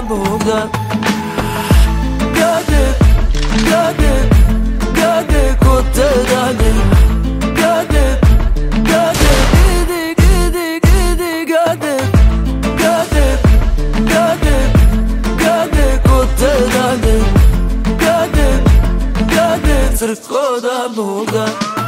Boga. Gade, gade, gade kod te dalje. Gade, gade, gidi, gidi, gidi, gade. Gade, gade, gade kod te dalje. Gade, gade crko da Boga.